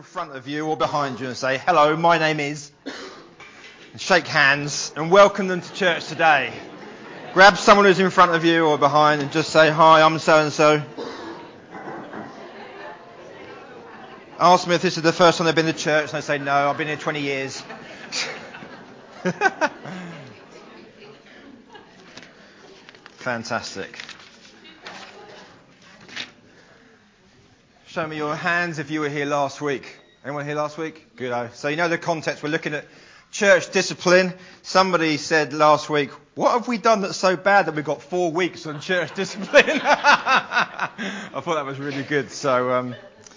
in front of you or behind you and say, hello, my name is, and shake hands and welcome them to church today. Grab someone who's in front of you or behind and just say, hi, I'm so-and-so. Ask them if this is the first time they've been to church, and they say, no, I've been here 20 years. Fantastic. Show me your hands if you were here last week. Anyone here last week? Good. So you know the context. We're looking at church discipline. Somebody said last week, what have we done that's so bad that we've got 4 weeks on church discipline? I thought that was really good. So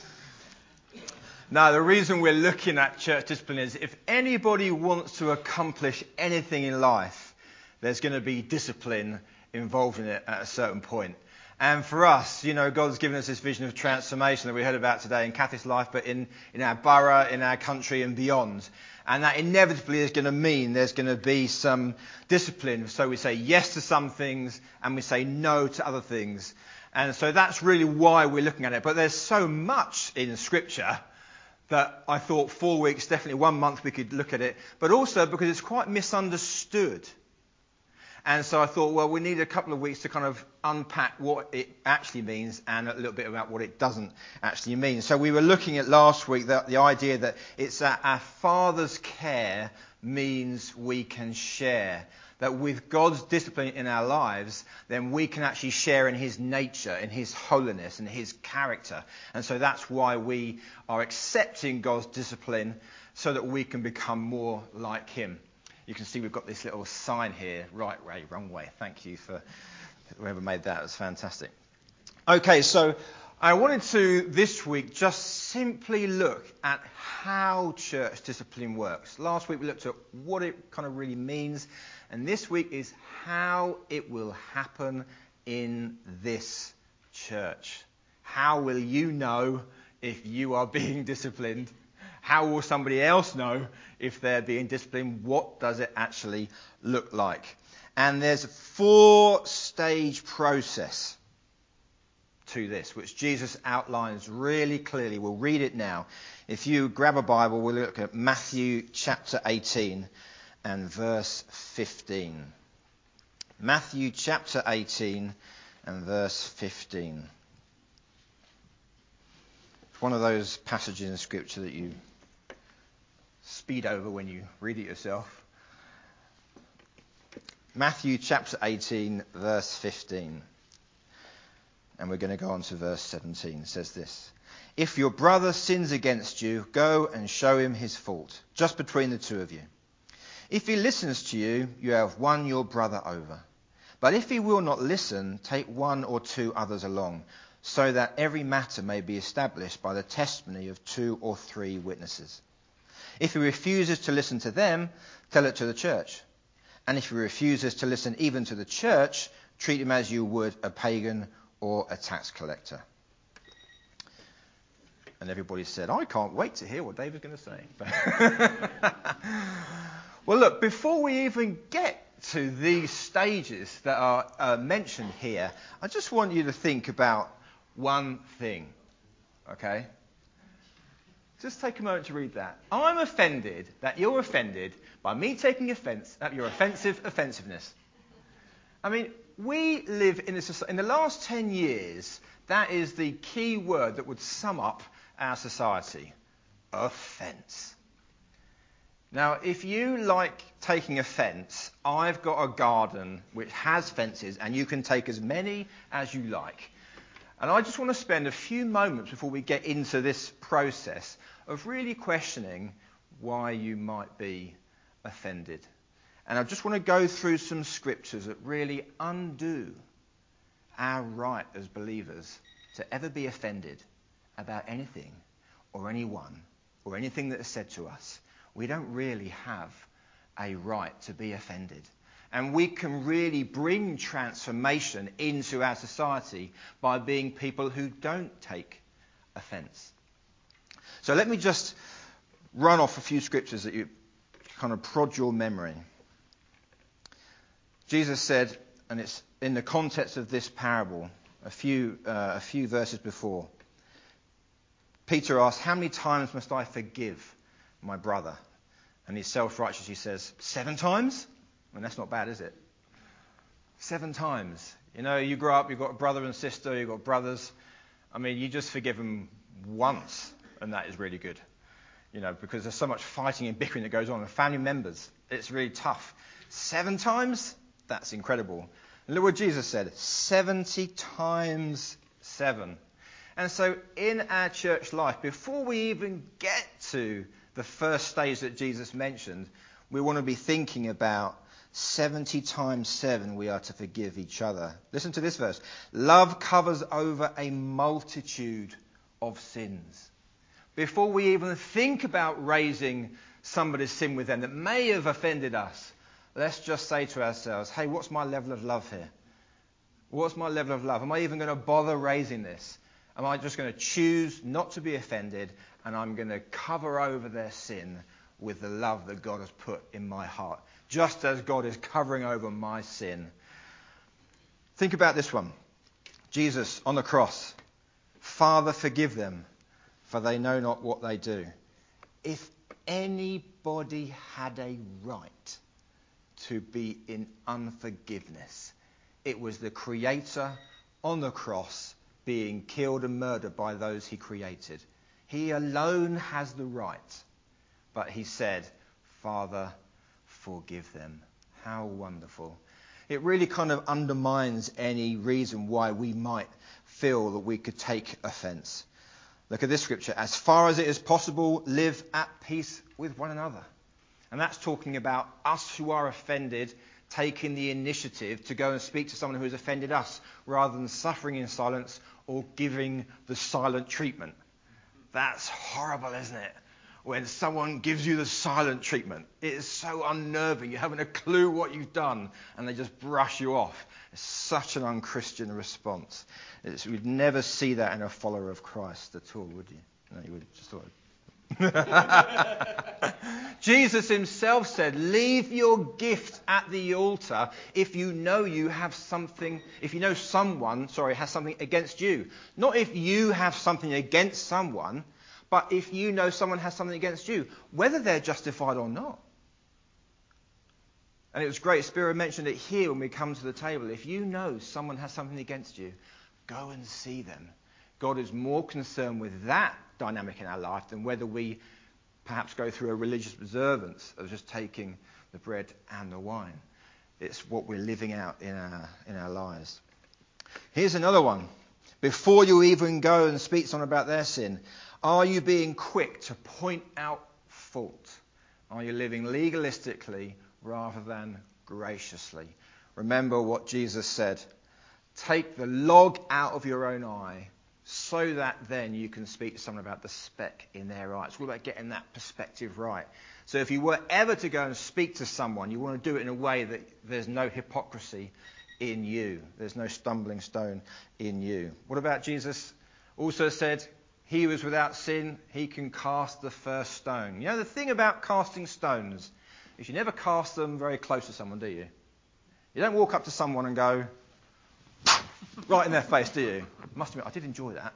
now the reason we're looking at church discipline is if anybody wants to accomplish anything in life, there's going to be discipline involved in it at a certain point. And for us, you know, God's given us this vision of transformation that we heard about today in Kathy's life, but in our borough, in our country and beyond. And that inevitably is going to mean there's going to be some discipline. So we say yes to some things and we say no to other things. And so that's really why we're looking at it. But there's so much in Scripture that I thought 4 weeks, definitely 1 month we could look at it. But also because it's quite misunderstood. And so I thought, well, we need a couple of weeks to kind of unpack what it actually means and a little bit about what it doesn't actually mean. So we were looking at last week the idea that it's that our Father's care means we can share. That with God's discipline in our lives, then we can actually share in His nature, in His holiness, and His character. And so that's why we are accepting God's discipline so that we can become more like Him. You can see we've got this little sign here, right way, wrong way. Thank you for whoever made that. It was fantastic. Okay, so I wanted to this week just simply look at how church discipline works. Last week we looked at what it kind of really means, and this week is how it will happen in this church. How will you know if you are being disciplined? How will somebody else know if they're being disciplined? What does it actually look like? And there's a 4-stage process to this, which Jesus outlines really clearly. We'll read it now. If you grab a Bible, we'll look at Matthew chapter 18 and verse 15. Matthew chapter 18 and verse 15. It's one of those passages in Scripture that you speed over when you read it yourself. Matthew chapter 18, verse 15. And we're going to go on to verse 17. It says this: If your brother sins against you, go and show him his fault, just between the two of you. If he listens to you, you have won your brother over. But if he will not listen, take 1 or 2 others along, so that every matter may be established by the testimony of 2 or 3 witnesses. If he refuses to listen to them, tell it to the church. And if he refuses to listen even to the church, treat him as you would a pagan or a tax collector. And everybody said, I can't wait to hear what David's going to say. Well, look, before we even get to these stages that are mentioned here, I just want you to think about one thing, okay? Just take a moment to read that. I'm offended that you're offended by me taking offence at your offensiveness. I mean, we live in the last 10 years, that is the key word that would sum up our society. Offence. Now, if you like taking offence, I've got a garden which has fences, and you can take as many as you like. And I just want to spend a few moments before we get into this process of really questioning why you might be offended. And I just want to go through some scriptures that really undo our right as believers to ever be offended about anything or anyone or anything that is said to us. We don't really have a right to be offended. And we can really bring transformation into our society by being people who don't take offence. So let me just run off a few scriptures that you kind of prod your memory. Jesus said, and it's in the context of this parable, a few verses before, Peter asks, how many times must I forgive my brother? And he's self-righteous. He says, 7 times? I mean, that's not bad, is it? 7 times. You know, you grow up, you've got a brother and sister, you've got brothers. I mean, you just forgive them once, and that is really good. You know, because there's so much fighting and bickering that goes on with family members. It's really tough. 7 times? That's incredible. And look what Jesus said, 70 times 7. And so in our church life, before we even get to the first stage that Jesus mentioned, we want to be thinking about 70 times 7 we are to forgive each other. Listen to this verse. Love covers over a multitude of sins. Before we even think about raising somebody's sin with them that may have offended us, let's just say to ourselves, hey, what's my level of love here? What's my level of love? Am I even going to bother raising this? Am I just going to choose not to be offended, and I'm going to cover over their sin with the love that God has put in my heart, just as God is covering over my sin? Think about this one. Jesus on the cross. Father, forgive them, for they know not what they do. If anybody had a right to be in unforgiveness, it was the Creator on the cross being killed and murdered by those he created. He alone has the right. But he said, Father, forgive them. How wonderful. It really kind of undermines any reason why we might feel that we could take offence. Look at this scripture. As far as it is possible, live at peace with one another. And that's talking about us who are offended taking the initiative to go and speak to someone who has offended us, rather than suffering in silence or giving the silent treatment. That's horrible, isn't it? When someone gives you the silent treatment. It is so unnerving. You haven't a clue what you've done, and they just brush you off. It's such an unchristian response. We'd never see that in a follower of Christ at all, would you? No, you would just thought. Jesus himself said, leave your gift at the altar if you know someone has something against you. Not if you have something against someone, but if you know someone has something against you, whether they're justified or not. And it was great, Spiro mentioned it here when we come to the table. If you know someone has something against you, go and see them. God is more concerned with that dynamic in our life than whether we perhaps go through a religious observance of just taking the bread and the wine. It's what we're living out in our lives. Here's another one. Before you even go and speak to someone about their sin, are you being quick to point out fault? Are you living legalistically rather than graciously? Remember what Jesus said. Take the log out of your own eye, so that then you can speak to someone about the speck in their eye. It's all about getting that perspective right. So if you were ever to go and speak to someone, you want to do it in a way that there's no hypocrisy in you. There's no stumbling stone in you. What about Jesus? Also said, he who is without sin, he can cast the first stone. You know, the thing about casting stones is you never cast them very close to someone, do you? You don't walk up to someone and go, right in their face, do you? Must admit, I did enjoy that.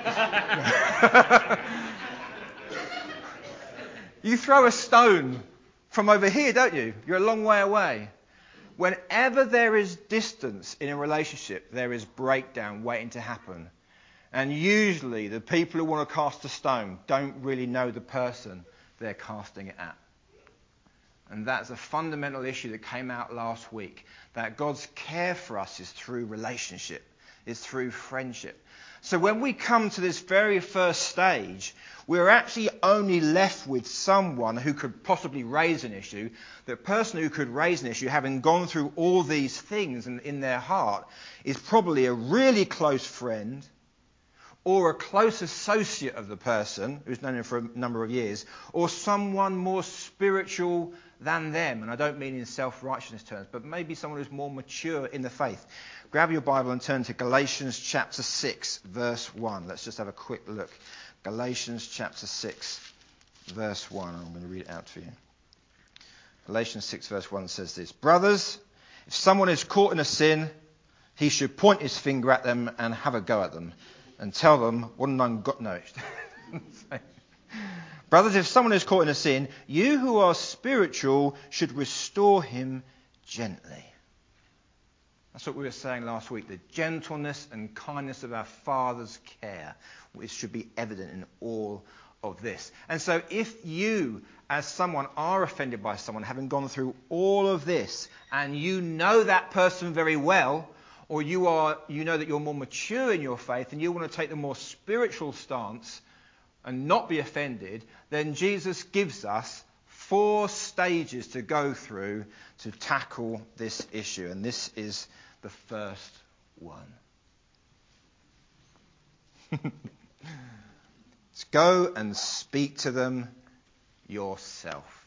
You throw a stone from over here, don't you? You're a long way away. Whenever there is distance in a relationship, there is breakdown waiting to happen. And usually the people who want to cast a stone don't really know the person they're casting it at. And that's a fundamental issue that came out last week, that God's care for us is through relationship, is through friendship. So when we come to this very first stage, we're actually only left with someone who could possibly raise an issue. The person who could raise an issue, having gone through all these things in their heart, is probably a really close friend or a close associate of the person who's known him for a number of years, or someone more spiritual than them. And I don't mean in self-righteousness terms, but maybe someone who's more mature in the faith. Grab your Bible and turn to Galatians chapter 6, verse 1. Let's just have a quick look. Galatians chapter 6, verse 1. I'm going to read it out for you. Galatians 6, verse 1 says this. Brothers, if someone is caught in a sin, he should point his finger at them and have a go at them and tell them what an ungodly... No. Brothers, if someone is caught in a sin, you who are spiritual should restore him gently. That's what we were saying last week. The gentleness and kindness of our Father's care, which should be evident in all of this. And so if you, as someone, are offended by someone, having gone through all of this, and you know that person very well, or you know that you're more mature in your faith, and you want to take the more spiritual stance and not be offended, then Jesus gives us 4 stages to go through to tackle this issue. And this is the first one. Let's go and speak to them yourself.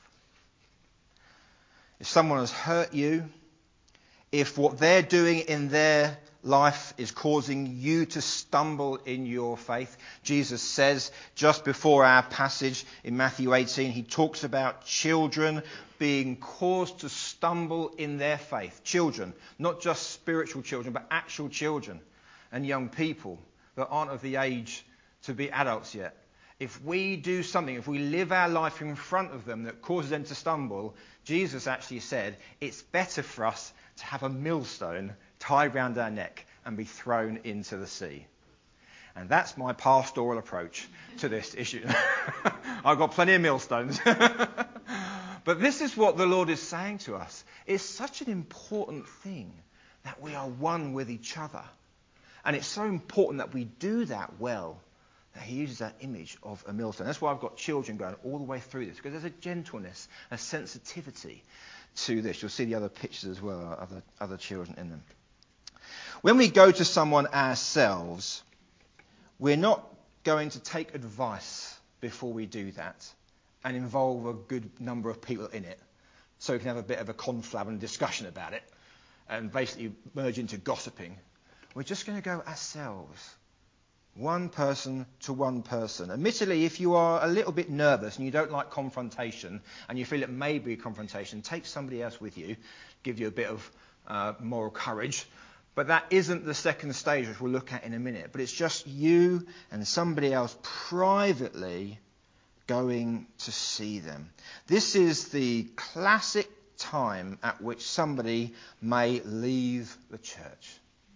If someone has hurt you, if what they're doing in their life is causing you to stumble in your faith, Jesus says just before our passage in Matthew 18, he talks about children being caused to stumble in their faith. Children, not just spiritual children, but actual children and young people that aren't of the age to be adults yet. If we do something, if we live our life in front of them that causes them to stumble, Jesus actually said it's better for us to have a millstone tied round our neck and be thrown into the sea. And that's my pastoral approach to this issue. I've got plenty of millstones. But this is what the Lord is saying to us. It's such an important thing that we are one with each other. And it's so important that we do that well, that he uses that image of a millstone. That's why I've got children going all the way through this, because there's a gentleness, a sensitivity to this. You'll see the other pictures as well, other children in them. When we go to someone ourselves, we're not going to take advice before we do that and involve a good number of people in it, so we can have a bit of a conflab and discussion about it and basically merge into gossiping. We're just going to go ourselves. One person to one person. Admittedly, if you are a little bit nervous and you don't like confrontation and you feel it may be a confrontation, take somebody else with you, give you a bit of moral courage. But that isn't the second stage, which we'll look at in a minute. But it's just you and somebody else privately going to see them. This is the classic time at which somebody may leave the church.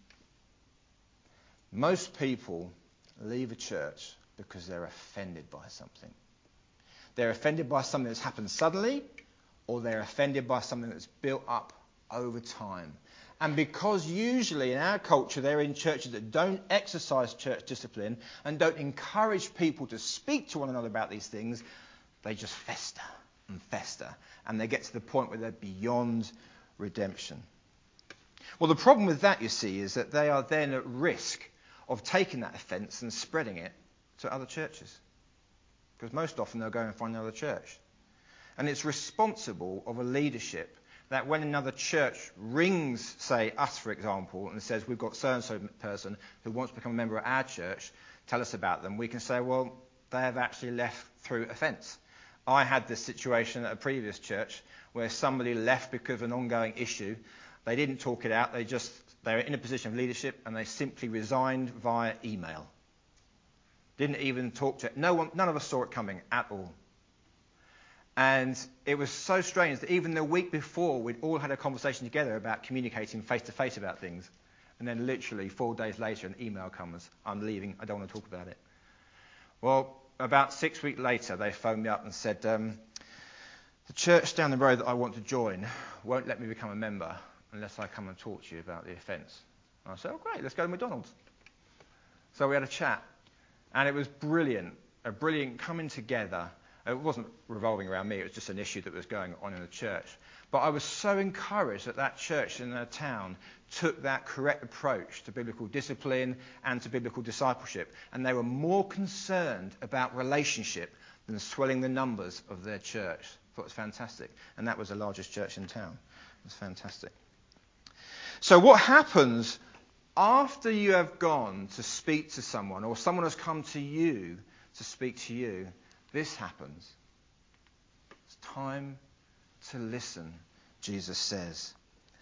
Most people leave a church because they're offended by something. They're offended by something that's happened suddenly, or they're offended by something that's built up over time. And because usually in our culture they're in churches that don't exercise church discipline and don't encourage people to speak to one another about these things, they just fester and fester. And they get to the point where they're beyond redemption. Well, the problem with that, you see, is that they are then at risk of taking that offence and spreading it to other churches. Because most often they'll go and find another church. And it's responsible of a leadership that when another church rings, say, us, for example, and says, we've got so-and-so person who wants to become a member of our church, tell us about them, we can say, well, they have actually left through offence. I had this situation at a previous church where somebody left because of an ongoing issue. They didn't talk it out. They were in a position of leadership and they simply resigned via email. Didn't even talk to it. None of us saw it coming at all. And it was so strange that even the week before, we'd all had a conversation together about communicating face-to-face about things. And then literally 4 days later, an email comes, I'm leaving, I don't want to talk about it. Well, about 6 weeks later, they phoned me up and said, the church down the road that I want to join won't let me become a member unless I come and talk to you about the offence. And I said, oh, great, let's go to McDonald's. So we had a chat, and it was brilliant, a brilliant coming together. It wasn't revolving around me, it was just an issue that was going on in the church. But I was so encouraged that that church in their town took that correct approach to biblical discipline and to biblical discipleship. And they were more concerned about relationship than swelling the numbers of their church. I thought it was fantastic. And that was the largest church in town. It was fantastic. So what happens after you have gone to speak to someone, or someone has come to you to speak to you? This happens. It's time to listen, Jesus says.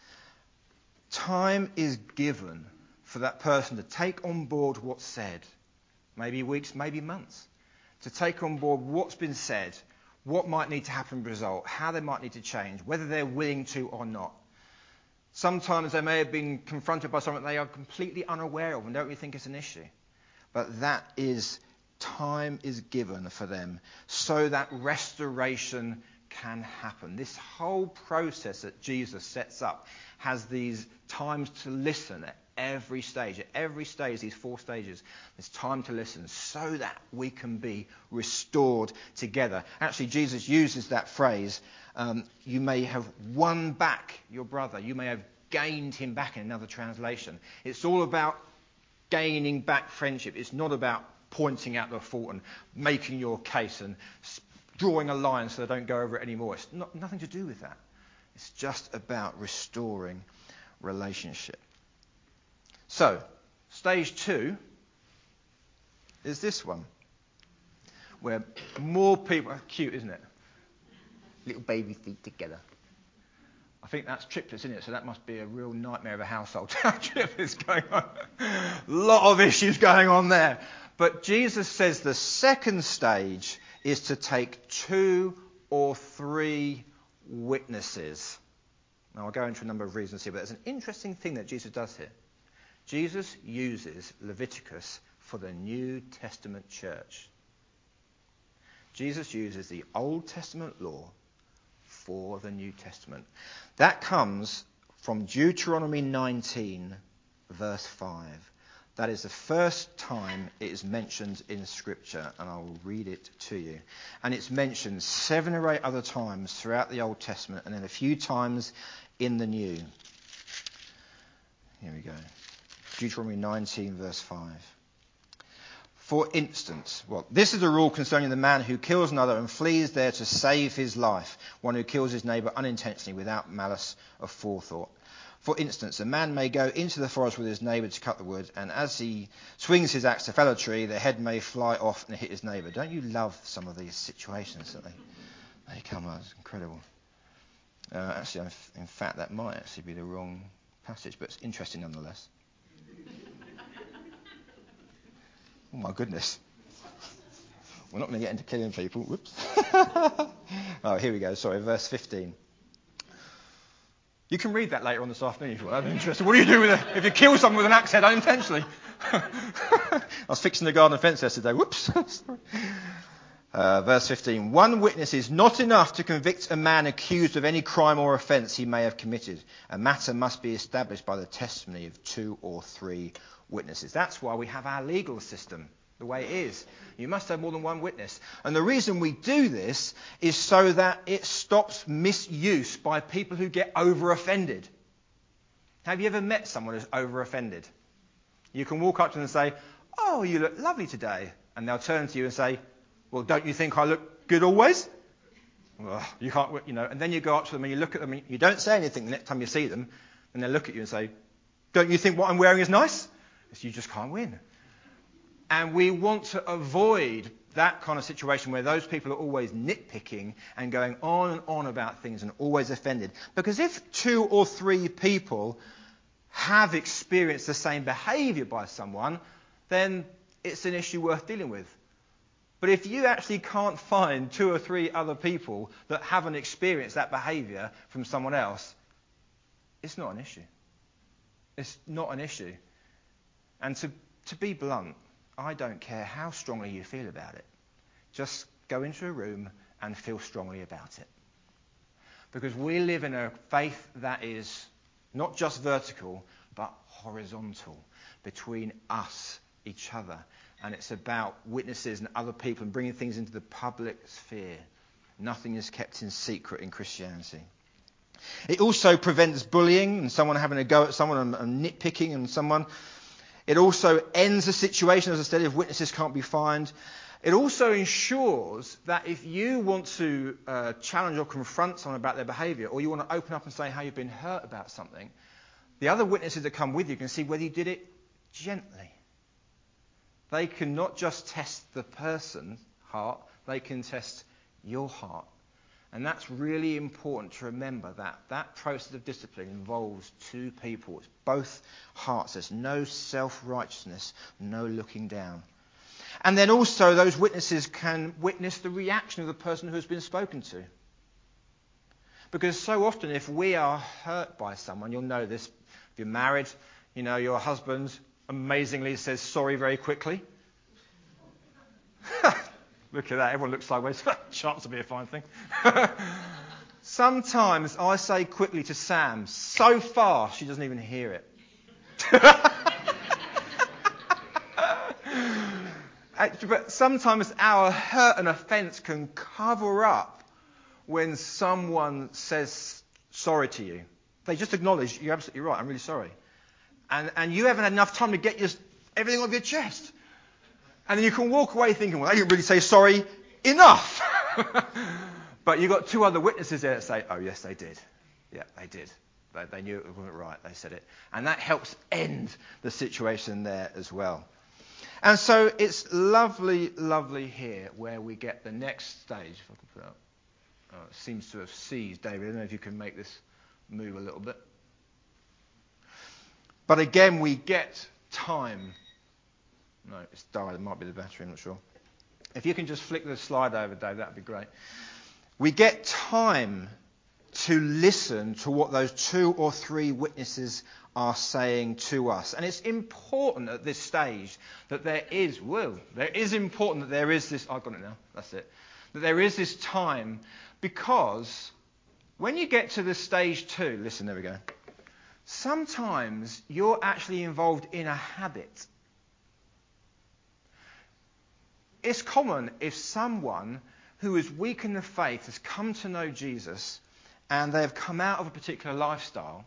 Time is given for that person to take on board what's said. Maybe weeks, maybe months. to take on board what's been said, what might need to happen as a result, how they might need to change, whether they're willing to or not. Sometimes they may have been confronted by something they are completely unaware of and don't really think it's an issue. But that is, time is given for them so that restoration can happen. This whole process that Jesus sets up has these times to listen at every stage. At every stage, these 4 stages, there's time to listen so that we can be restored together. Actually, Jesus uses that phrase, you may have won back your brother. You may have gained him back in another translation. It's all about gaining back friendship. It's not about pointing out the fault and making your case and drawing a line so they don't go over it anymore. It's nothing to do with that. It's just about restoring relationship. So, stage 2 is this one, where more people... Cute, isn't it? Little baby feet together. I think that's triplets, isn't it? So that must be a real nightmare of a household to have triplets going on. A lot of issues going on there. But Jesus says the second stage is to take 2 or 3 witnesses. Now, I'll go into a number of reasons here, but there's an interesting thing that Jesus does here. Jesus uses Leviticus for the New Testament church. Jesus uses the Old Testament law for the New Testament. That comes from Deuteronomy 19, verse 5. That is the first time it is mentioned in Scripture, and I will read it to you. And it's mentioned 7 or 8 other times throughout the Old Testament, and then a few times in the New. Here we go. Deuteronomy 19, verse 5. For instance, this is a rule concerning the man who kills another and flees there to save his life, one who kills his neighbour unintentionally without malice of forethought. For instance, a man may go into the forest with his neighbour to cut the wood, and as he swings his axe to fell a tree, the head may fly off and hit his neighbour. Don't you love some of these situations that they come up? It's incredible. Actually, in fact, that might actually be the wrong passage, but it's interesting nonetheless. Oh my goodness. We're not going to get into killing people. Whoops. Oh, here we go. Sorry, verse 15. You can read that later on this afternoon if you want. I'm interested. What do you do if you kill someone with an axe head unintentionally? I was fixing the garden fence yesterday. Whoops. Verse 15. 1 witness is not enough to convict a man accused of any crime or offence he may have committed. A matter must be established by the testimony of 2 or 3 witnesses. That's why we have our legal system the way it is. You must have more than 1 witness. And the reason we do this is so that it stops misuse by people who get over-offended. Have you ever met someone who's over-offended? You can walk up to them and say, "Oh, you look lovely today." And they'll turn to you and say, "Well, don't you think I look good always?" Well, you can't, and then you go up to them and you look at them and you don't say anything the next time you see them. And they'll look at you and say, "Don't you think what I'm wearing is nice?" You just can't win. And we want to avoid that kind of situation where those people are always nitpicking and going on and on about things and always offended. Because if 2 or 3 people have experienced the same behaviour by someone, then it's an issue worth dealing with. But if you actually can't find 2 or 3 other people that haven't experienced that behaviour from someone else, it's not an issue. It's not an issue. And to be blunt, I don't care how strongly you feel about it. Just go into a room and feel strongly about it. Because we live in a faith that is not just vertical, but horizontal between us, each other. And it's about witnesses and other people and bringing things into the public sphere. Nothing is kept in secret in Christianity. It also prevents bullying and someone having a go at someone and nitpicking and someone. It also ends the situation, as I said, if witnesses can't be found. It also ensures that if you want to challenge or confront someone about their behaviour, or you want to open up and say how you've been hurt about something, the other witnesses that come with you can see whether you did it gently. They can not just test the person's heart, they can test your heart. And that's really important to remember, that process of discipline involves 2 people. It's both hearts. There's no self-righteousness, no looking down. And then also those witnesses can witness the reaction of the person who has been spoken to. Because so often if we are hurt by someone, you'll know this, if you're married, you know, your husband amazingly says sorry very quickly. Look at that, everyone looks sideways. Chance to be a fine thing. Sometimes I say quickly to Sam, so fast she doesn't even hear it. But sometimes our hurt and offence can cover up when someone says sorry to you. They just acknowledge, you're absolutely right, I'm really sorry. And you haven't had enough time to get everything off your chest. And then you can walk away thinking, well, they didn't really say sorry enough. But you've got two other witnesses there that say, oh, yes, they did. Yeah, they did. They knew it wasn't right. They said it. And that helps end the situation there as well. And so it's lovely, lovely here where we get the next stage. If I can put it up. Oh, it seems to have seized, David. I don't know if you can make this move a little bit. But again, we get time. No, it's died. It might be the battery, I'm not sure. If you can just flick the slide over, Dave, that would be great. We get time to listen to what those 2 or 3 witnesses are saying to us. And it's important at this stage that there is this, I've got it now, that's it, that there is this time, because when you get to the stage 2, listen, there we go, sometimes you're actually involved in a habit. It's common if someone who is weak in the faith has come to know Jesus and they've come out of a particular lifestyle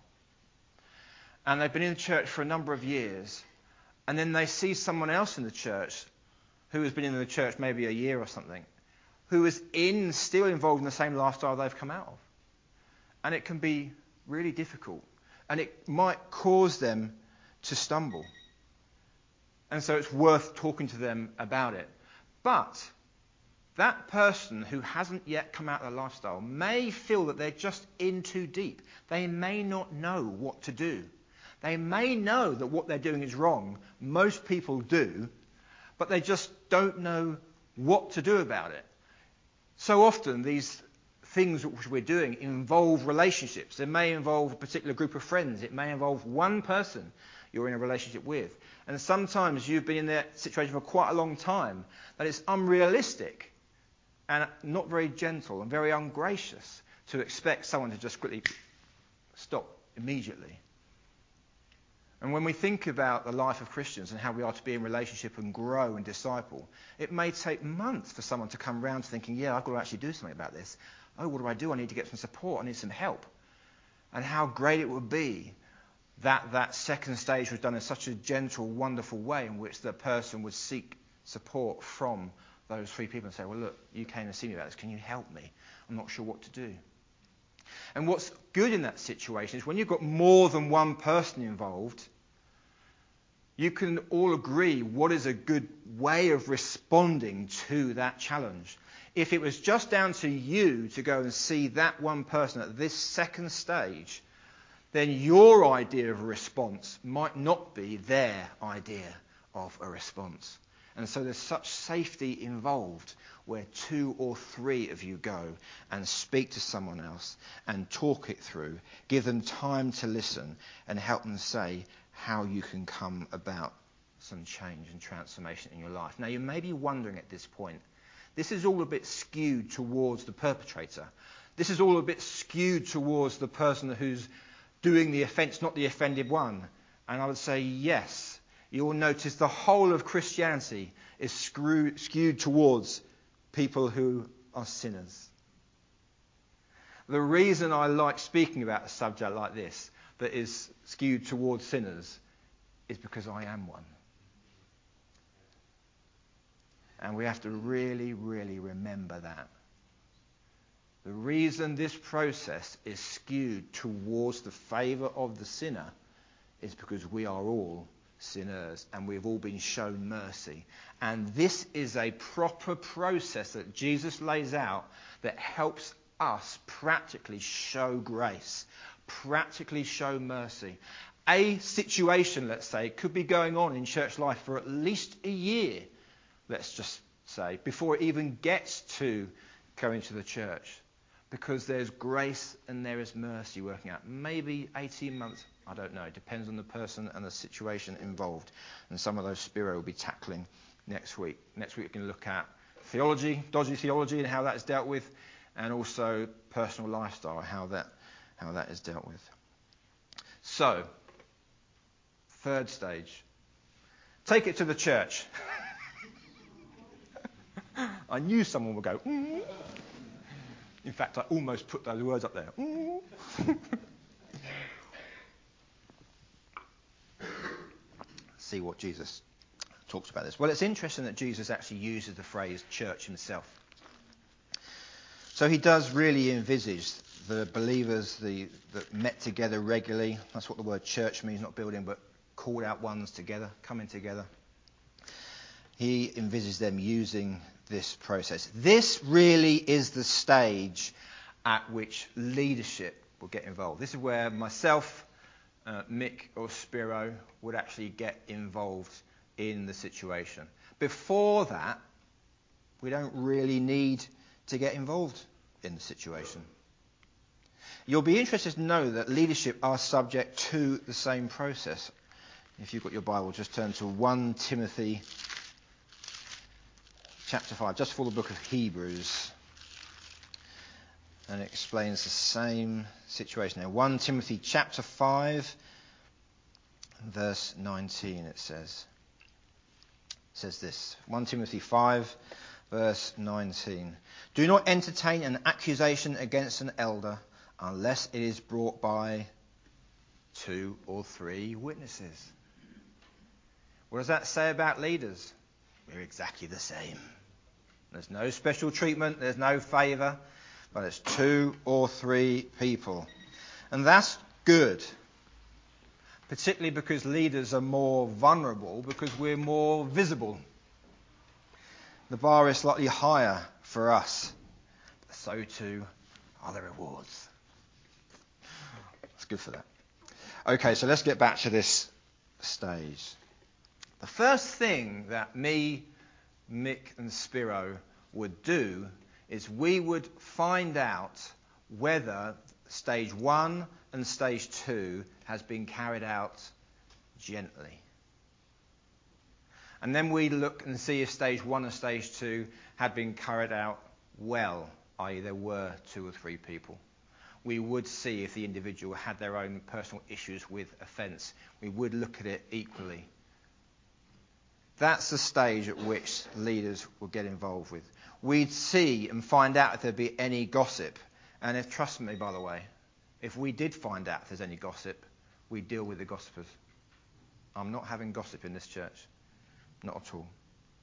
and they've been in the church for a number of years, and then they see someone else in the church who has been in the church maybe a year or something, who is still involved in the same lifestyle they've come out of. And it can be really difficult. And it might cause them to stumble. And so it's worth talking to them about it. But that person who hasn't yet come out of the lifestyle may feel that they're just in too deep. They may not know what to do. They may know that what they're doing is wrong. Most people do. But they just don't know what to do about it. So often these things which we're doing involve relationships. They may involve a particular group of friends. It may involve one person you're in a relationship with. And sometimes you've been in that situation for quite a long time that it's unrealistic and not very gentle and very ungracious to expect someone to just quickly stop immediately. And when we think about the life of Christians and how we are to be in relationship and grow and disciple, it may take months for someone to come around to thinking, yeah, I've got to actually do something about this. Oh, what do? I need to get some support. I need some help. And how great it would be that second stage was done in such a gentle, wonderful way in which the person would seek support from those 3 people and say, well, look, you came to see me about this. Can you help me? I'm not sure what to do. And what's good in that situation is when you've got more than one person involved, you can all agree what is a good way of responding to that challenge. If it was just down to you to go and see that one person at this second stage, then your idea of a response might not be their idea of a response. And so there's such safety involved where 2 or 3 of you go and speak to someone else and talk it through, give them time to listen and help them say how you can come about some change and transformation in your life. Now you may be wondering at this point, this is all a bit skewed towards the perpetrator. This is all a bit skewed towards the person who's doing the offence, not the offended one. And I would say yes. You'll notice the whole of Christianity is skewed towards people who are sinners. The reason I like speaking about a subject like this that is skewed towards sinners is because I am one. And we have to really, really remember that. The reason this process is skewed towards the favour of the sinner is because we are all sinners and we've all been shown mercy. And this is a proper process that Jesus lays out that helps us practically show grace, practically show mercy. A situation, let's say, could be going on in church life for at least a year let's just say, before it even gets to going to the church. Because there's grace and there is mercy working out. Maybe 18 months, I don't know. It depends on the person and the situation involved. And some of those Spiro will be tackling next week. Next week we can look at theology, dodgy theology, and how that is dealt with, and also personal lifestyle, how that is dealt with. So, third stage. Take it to the church. I knew someone would go, mm. In fact, I almost put those words up there. Mm. See what Jesus talks about this. Well, it's interesting that Jesus actually uses the phrase church himself. So he does really envisage the believers that met together regularly. That's what the word church means, not building, but called out ones together, coming together. He envisages them using this process. This really is the stage at which leadership will get involved. This is where myself, Mick or Spiro would actually get involved in the situation. Before that, we don't really need to get involved in the situation. You'll be interested to know that leadership are subject to the same process. If you've got your Bible, just turn to 1 Timothy chapter 5, just for the book of Hebrews. And it explains the same situation there. 1 Timothy chapter 5, verse 19, it says. It says this, 1 Timothy 5, verse 19. Do not entertain an accusation against an elder unless it is brought by 2 or 3 witnesses. What does that say about leaders? We're exactly the same. There's no special treatment, there's no favour, but it's 2 or 3 people. And that's good, particularly because leaders are more vulnerable, because we're more visible. The bar is slightly higher for us, but so too are the rewards. It's good for that. Okay, so let's get back to this stage. The first thing that me, Mick and Spiro would do is we would find out whether stage 1 and stage 2 has been carried out gently. And then we'd look and see if stage 1 and stage 2 had been carried out well, i.e. there were 2 or 3 people. We would see if the individual had their own personal issues with offence. We would look at it equally. That's the stage at which leaders will get involved with. We'd see and find out if there'd be any gossip. And if, trust me, by the way, if we did find out if there's any gossip, we'd deal with the gossipers. I'm not having gossip in this church. Not at all.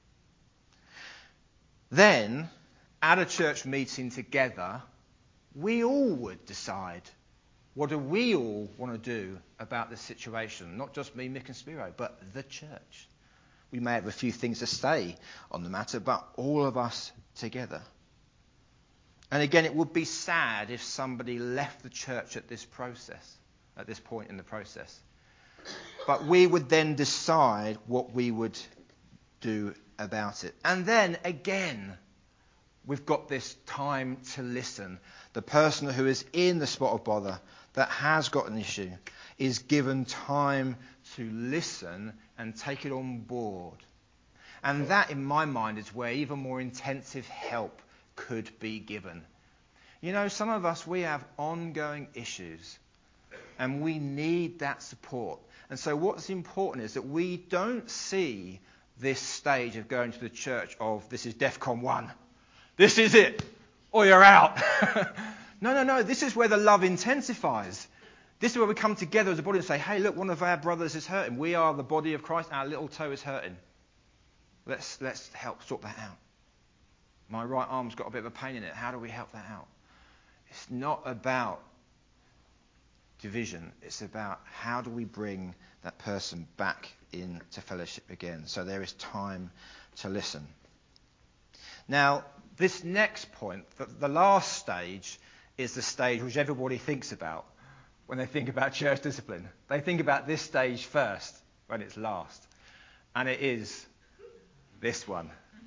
Then, at a church meeting together, we all would decide, what do we all want to do about this situation? Not just me, Mick and Spiro, but the church. We may have a few things to say on the matter, but all of us together. And again, it would be sad if somebody left the church at this point in the process. But we would then decide what we would do about it. And then again, we've got this time to listen. The person who is in the spot of bother that has got an issue is given time to listen and take it on board. And that, in my mind, is where even more intensive help could be given. You know, some of us, we have ongoing issues, and we need that support. And so what's important is that we don't see this stage of going to the church of, this is DEFCON 1. This is it, or you're out. No. This is where the love intensifies. This is where we come together as a body and say, hey, look, one of our brothers is hurting. We are the body of Christ. Our little toe is hurting. Let's help sort that out. My right arm's got a bit of a pain in it. How do we help that out? It's not about division. It's about how do we bring that person back into fellowship again. So there is time to listen. Now, this next point, the last stage, is the stage which everybody thinks about when they think about church discipline. They think about this stage first, when it's last. And it is this one.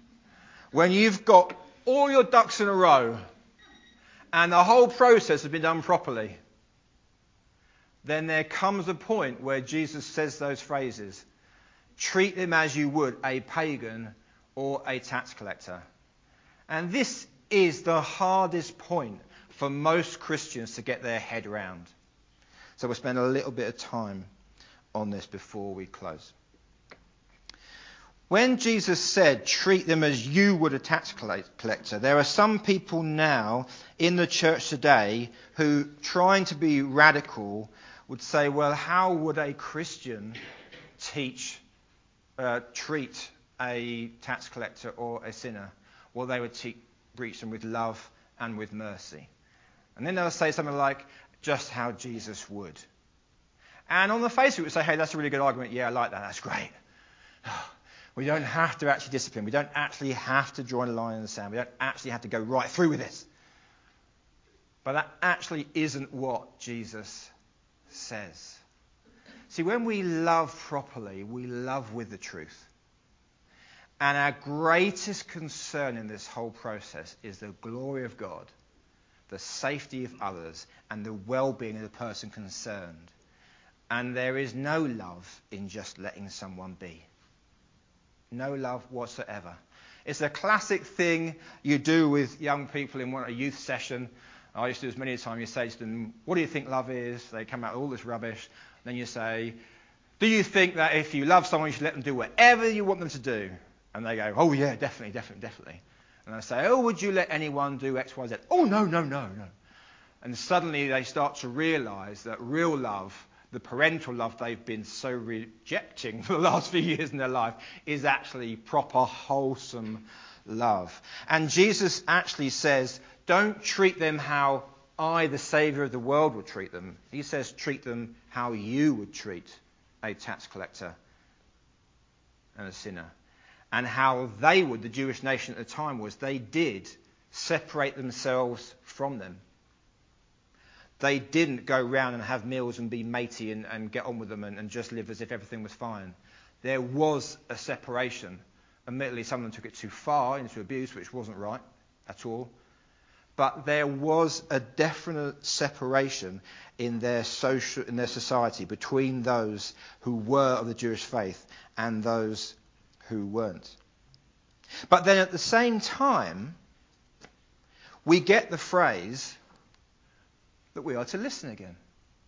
when you've got all your ducks in a row and the whole process has been done properly, then there comes a point where Jesus says those phrases. Treat them as you would a pagan or a tax collector. And this is the hardest point for most Christians to get their head around. So we'll spend a little bit of time on this before we close. When Jesus said, treat them as you would a tax collector, there are some people now in the church today who, trying to be radical, would say, well, how would a Christian treat a tax collector or a sinner? Well, they would treat them with love and with mercy. And then they'll say something like, just how Jesus would. And on the face of it, we say, hey, that's a really good argument. Yeah, I like that. That's great. We don't have to actually discipline. We don't actually have to join a line in the sand. We don't actually have to go right through with this. But that actually isn't what Jesus says. See, when we love properly, we love with the truth. And our greatest concern in this whole process is the glory of God, the safety of others, and the well-being of the person concerned. And there is no love in just letting someone be. No love whatsoever. It's a classic thing you do with young people in a youth session. I used to do this many times. You say to them, what do you think love is? They come out with all this rubbish. Then you say, do you think that if you love someone, you should let them do whatever you want them to do? And they go, oh yeah, definitely. And I say, oh, would you let anyone do X, Y, Z? Oh, no. And suddenly they start to realise that real love, the parental love they've been so rejecting for the last few years in their life, is actually proper, wholesome love. And Jesus actually says, don't treat them how I, the Saviour of the world, would treat them. He says, treat them how you would treat a tax collector and a sinner. And how they would, the Jewish nation at the time was, they did separate themselves from them. They didn't go round and have meals and be matey and get on with them and just live as if everything was fine. There was a separation. Admittedly, some of them took it too far into abuse, which wasn't right at all. But there was a definite separation in their society between those who were of the Jewish faith and those who weren't. But then at the same time, we get the phrase that we are to listen again.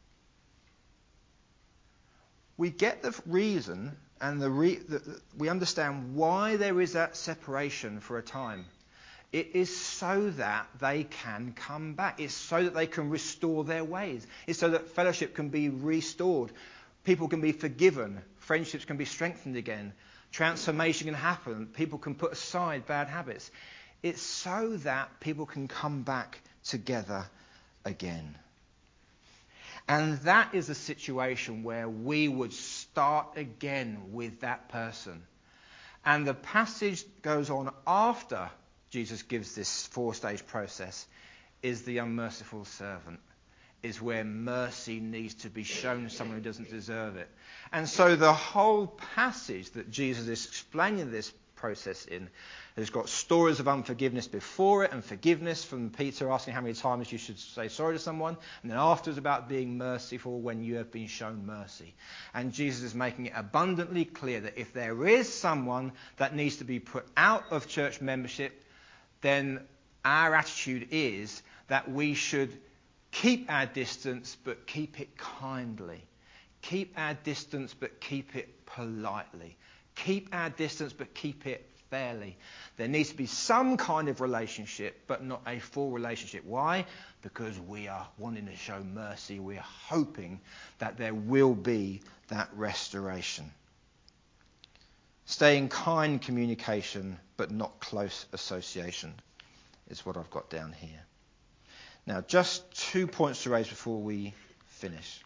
We get the reason and we understand why there is that separation for a time. It is so that they can come back. It's so that they can restore their ways. It's so that fellowship can be restored. People can be forgiven. Friendships can be strengthened again. Transformation can happen. People can put aside bad habits. It's so that people can come back together again. And that is a situation where we would start again with that person. And the passage goes on after Jesus gives this four-stage process, is the unmerciful servant, is where mercy needs to be shown someone who doesn't deserve it. And so the whole passage that Jesus is explaining this process in has got stories of unforgiveness before it, and forgiveness from Peter asking how many times you should say sorry to someone, and then afterwards about being merciful when you have been shown mercy. And Jesus is making it abundantly clear that if there is someone that needs to be put out of church membership, then our attitude is that we should keep our distance, but keep it kindly. Keep our distance, but keep it politely. Keep our distance, but keep it fairly. There needs to be some kind of relationship, but not a full relationship. Why? Because we are wanting to show mercy. We are hoping that there will be that restoration. Stay in kind communication, but not close association, is what I've got down here. Now, just 2 points to raise before we finish.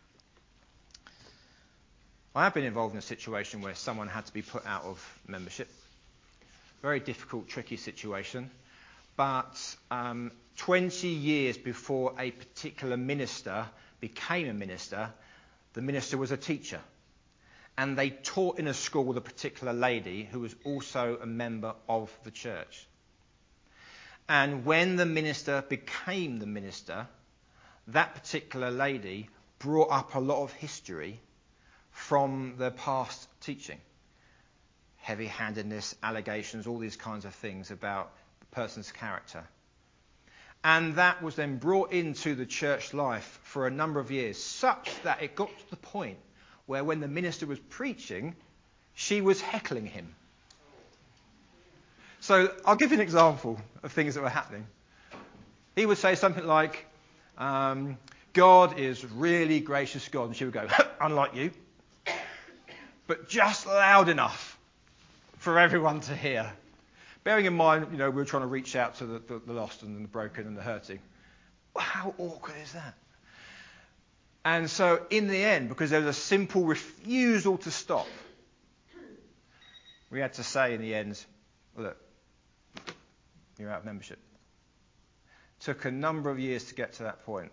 I have been involved in a situation where someone had to be put out of membership. Very difficult, tricky situation. But 20 years before a particular minister became a minister, the minister was a teacher. and they taught in a school with a particular lady who was also a member of the church. And when the minister became the minister, that particular lady brought up a lot of history from their past teaching. Heavy-handedness, allegations, all these kinds of things about the person's character. And that was then brought into the church life for a number of years, such that it got to the point where when the minister was preaching, she was heckling him. So I'll give you an example of things that were happening. He would say something like, God is really gracious God. And she would go, unlike you. But just loud enough for everyone to hear. Bearing in mind, we were trying to reach out to the lost and the broken and the hurting. Well, how awkward is that? And so in the end, because there was a simple refusal to stop, we had to say in the end, look, you're out of membership. Took a number of years to get to that point.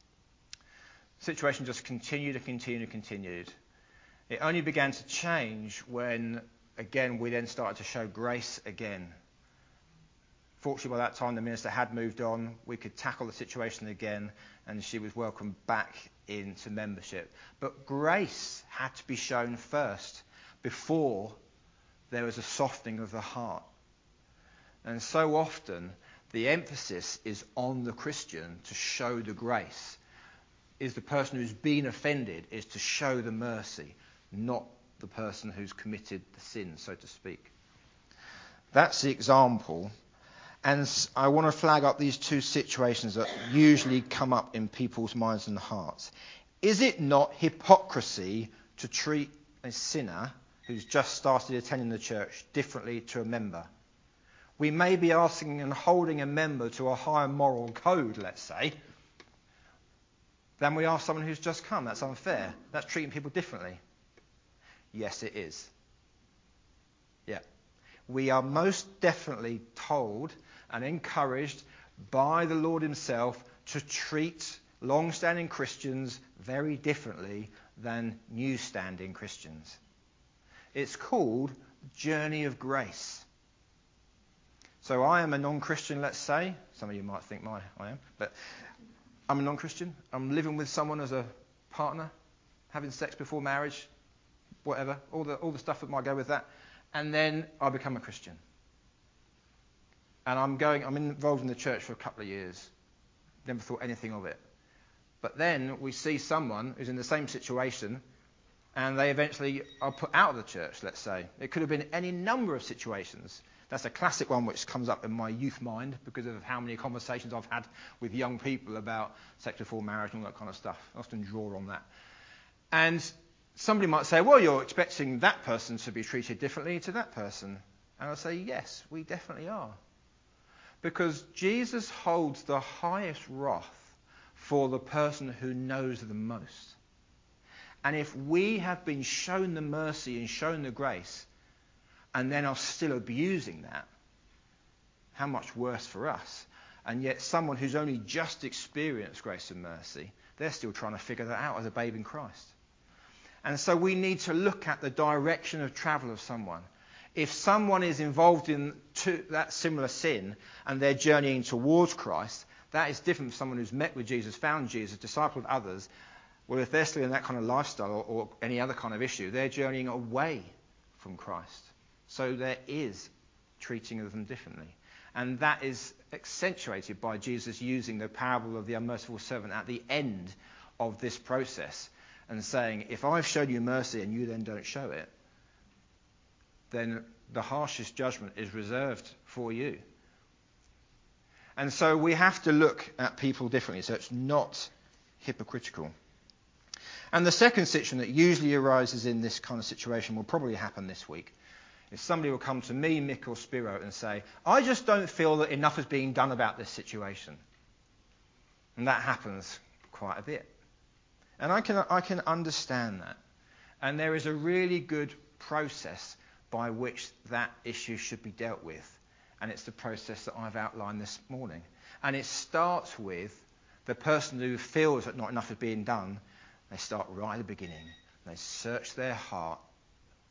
The situation just continued and continued and continued. It only began to change when, again, we then started to show grace again. Fortunately, by that time, the minister had moved on. We could tackle the situation again, and she was welcomed back into membership. But grace had to be shown first before there was a softening of the heart. And so often, the emphasis is on the Christian to show the grace. Is the person who's been offended is to show the mercy, not the person who's committed the sin, so to speak. That's the example. And I want to flag up these two situations that usually come up in people's minds and hearts. Is it not hypocrisy to treat a sinner who's just started attending the church differently to a member? We may be asking and holding a member to a higher moral code, let's say, than we ask someone who's just come. That's unfair. That's treating people differently. Yes, it is. Yeah. We are most definitely told and encouraged by the Lord himself to treat long-standing Christians very differently than new-standing Christians. It's called Journey of Grace. So I am a non-Christian, let's say. Some of you might think I am, but I'm a non-Christian. I'm living with someone as a partner, having sex before marriage, whatever, all the stuff that might go with that. And then I become a Christian. And I'm involved in the church for a couple of years. Never thought anything of it. But then we see someone who's in the same situation, and they eventually are put out of the church, let's say. It could have been any number of situations. That's a classic one which comes up in my youth mind because of how many conversations I've had with young people about sex before marriage and all that kind of stuff. I often draw on that. And somebody might say, well, you're expecting that person to be treated differently to that person. And I'll say, yes, we definitely are. Because Jesus holds the highest wrath for the person who knows the most. And if we have been shown the mercy and shown the grace, and then are still abusing that, how much worse for us? And yet someone who's only just experienced grace and mercy, they're still trying to figure that out as a babe in Christ. And so we need to look at the direction of travel of someone. If someone is involved in that similar sin and they're journeying towards Christ, that is different from someone who's met with Jesus, found Jesus, discipled others. Well, if they're still in that kind of lifestyle or any other kind of issue, they're journeying away from Christ. So there is treating of them differently. And that is accentuated by Jesus using the parable of the unmerciful servant at the end of this process and saying, if I've shown you mercy and you then don't show it, then the harshest judgment is reserved for you. And so we have to look at people differently, so it's not hypocritical. And the second situation that usually arises in this kind of situation will probably happen this week. If somebody will come to me, Mick or Spiro, and say, I just don't feel that enough is being done about this situation. And that happens quite a bit. And I can understand that. And there is a really good process by which that issue should be dealt with. And it's the process that I've outlined this morning. And it starts with the person who feels that not enough is being done. They start right at the beginning. They search their heart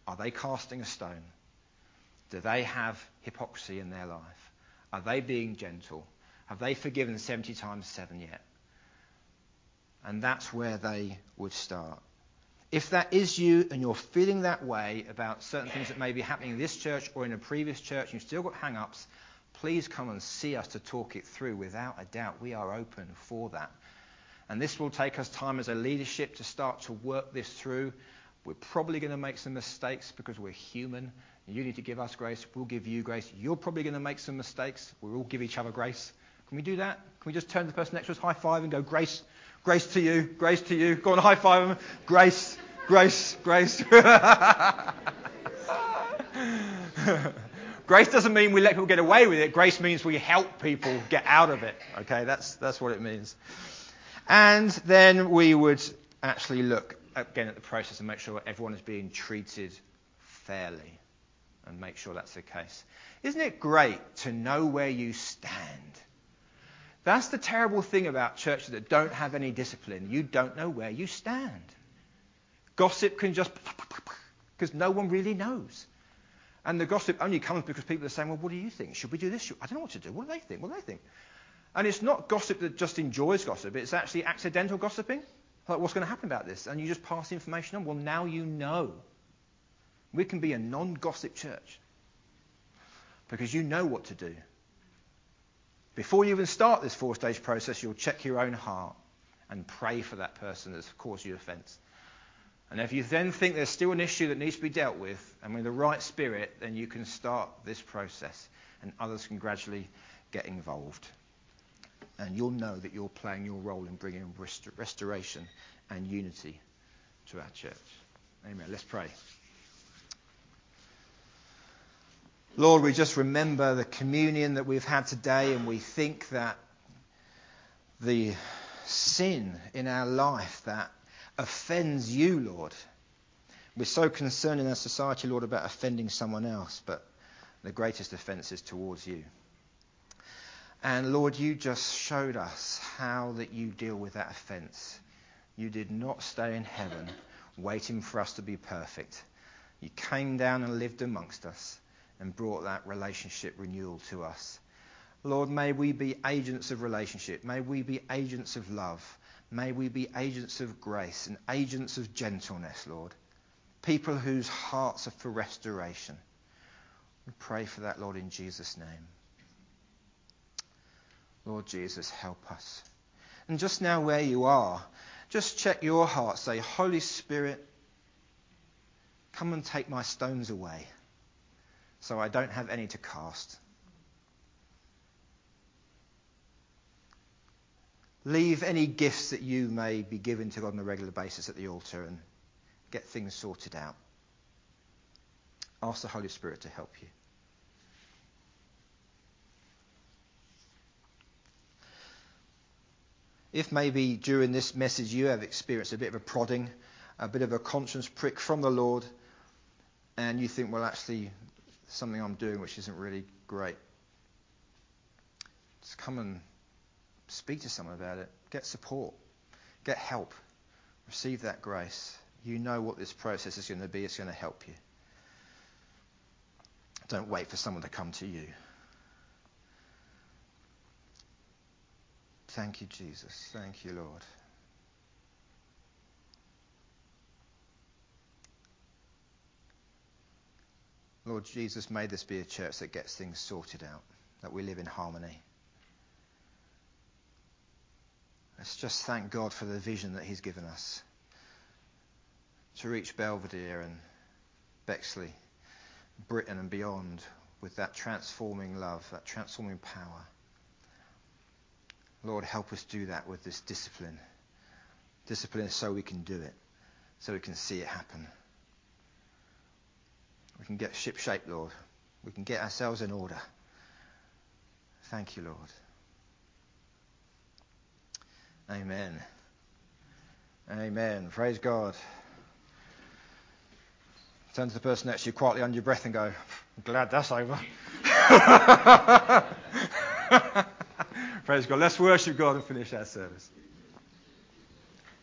Are they casting a stone? Do they have hypocrisy in their life? Are they being gentle? Have they forgiven 70 times 7 yet? And that's where they would start. If that is you and you're feeling that way about certain things that may be happening in this church or in a previous church, and you've still got hang-ups, please come and see us to talk it through. Without a doubt, we are open for that. And this will take us time as a leadership to start to work this through. We're probably going to make some mistakes because we're human. You need to give us grace. We'll give you grace. You're probably going to make some mistakes. We'll all give each other grace. Can we do that? Can we just turn to the person next to us, high five, and go, grace, grace to you, grace to you. Go on, high five them. Grace, grace, grace. Grace doesn't mean we let people get away with it. Grace means we help people get out of it. Okay, that's what it means. And then we would actually look again at the process and make sure everyone is being treated fairly and make sure that's the case. Isn't it great to know where you stand? That's the terrible thing about churches that don't have any discipline. You don't know where you stand. Gossip can just, because no one really knows. And the gossip only comes because people are saying, well, what do you think? Should we do this? I don't know what to do. What do they think? What do they think? And it's not gossip that just enjoys gossip. It's actually accidental gossiping. Like, what's going to happen about this? And you just pass the information on. Well, now you know. We can be a non-gossip church because you know what to do. Before you even start this 4-stage process, you'll check your own heart and pray for that person that's caused you offence. And if you then think there's still an issue that needs to be dealt with, and with the right spirit, then you can start this process and others can gradually get involved. And you'll know that you're playing your role in bringing restoration and unity to our church. Amen. Let's pray. Lord, we just remember the communion that we've had today, and we think that the sin in our life that offends you, Lord. We're so concerned in our society, Lord, about offending someone else, but the greatest offence is towards you. And Lord, you just showed us how that you deal with that offence. You did not stay in heaven waiting for us to be perfect. You came down and lived amongst us and brought that relationship renewal to us. Lord, may we be agents of relationship. May we be agents of love. May we be agents of grace and agents of gentleness, Lord. People whose hearts are for restoration. We pray for that, Lord, in Jesus' name. Lord Jesus, help us. And just now where you are, just check your heart. Say, Holy Spirit, come and take my stones away so I don't have any to cast. Leave any gifts that you may be giving to God on a regular basis at the altar and get things sorted out. Ask the Holy Spirit to help you. If maybe during this message you have experienced a bit of a prodding, a bit of a conscience prick from the Lord, and you think, well, actually, something I'm doing which isn't really great, just come and speak to someone about it. Get support. Get help. Receive that grace. You know what this process is going to be. It's going to help you. Don't wait for someone to come to you. Thank you, Jesus. Thank you, Lord. Lord Jesus, may this be a church that gets things sorted out, that we live in harmony. Let's just thank God for the vision that he's given us to reach Belvedere and Bexley, Britain and beyond with that transforming love, that transforming power. Lord, help us do that with this discipline. Discipline is so we can do it, so we can see it happen. We can get ship-shape, Lord. We can get ourselves in order. Thank you, Lord. Amen. Amen. Praise God. Turn to the person next to you quietly under your breath and go, I'm glad that's over. Praise God. Let's worship God and finish our service.